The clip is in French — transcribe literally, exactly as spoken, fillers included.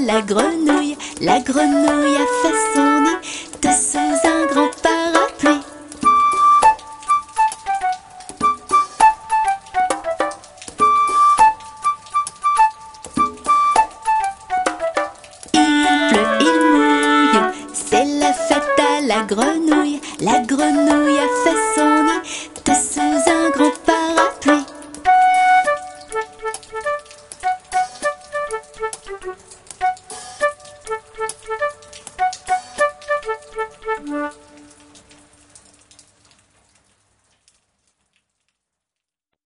la grenouille. La grenouille a fait son nid dessous un grand parapluie. Il pleut, il mouille, c'est la fête à la grenouille. La grenouille a fait son nid dessous un grand